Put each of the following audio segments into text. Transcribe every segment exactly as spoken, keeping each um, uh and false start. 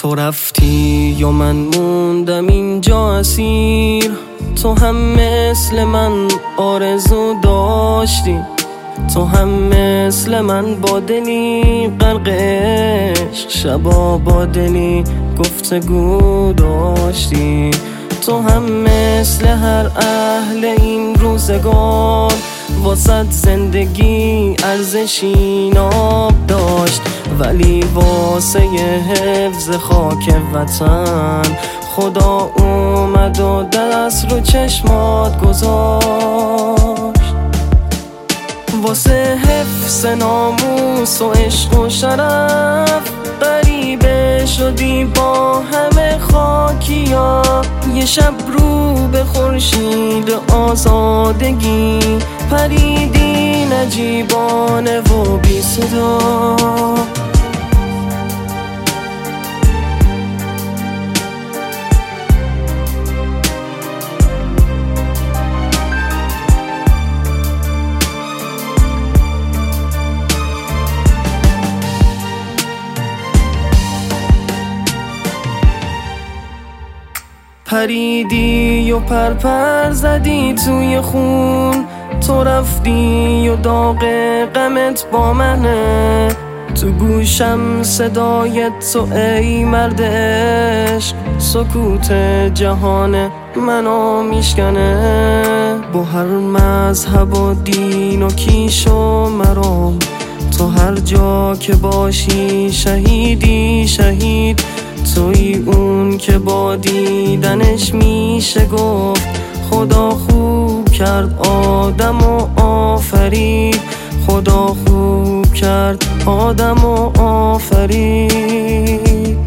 تو رفتی و من موندم اینجا اسیر، تو هم مثل من آرزو داشتی، تو هم مثل من با دلی غرق عشق، شبا با دلی گفتگو داشتی، تو هم مثل هر اهل این روزگار واسه زندگی ارزشی ناب داشت، ولی واسه حفظ خاک وطن خدا اومد و دست رو چشمات گذاشت. واسه حفظ ناموس و عشق و شرف غریبه شدی با همه خاکیا، یه شب رو به خورشید آزادگی پریدی نجیبانه و بی صدا. پریدی و پرپر زدی توی خون، تو رفتی و داغ غمت با منه، تو گوشم صدای تو ای مرد عشق، سکوت جهان منو میشکنه. با هر مذهب و دین و کیش و مرام، تو هر جا که باشی شهیدی شهید، توی اون که با دیدنش میشه گفت خدا خوب کرد آدم و آفرید، خدا خوب کرد آدم و آفرید.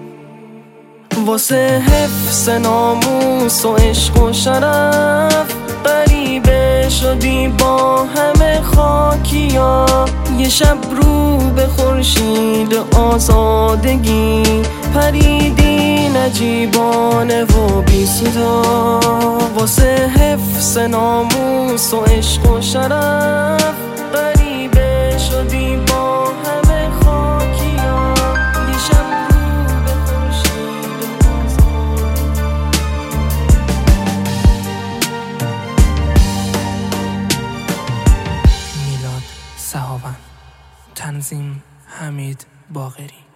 واسه حفظ ناموس و عشق و شرف غریبه شدی با همه خاکیا، یه شب رو به خورشید آزادگی پریدی نجیبانه و بی صدا. واسه حفظ ناموس و عشق و شرف غریبه شدی با همه خاکیا، یه شب رو به خورشید آزادگی. میلاد سهاون، تنظیم حمید باقری.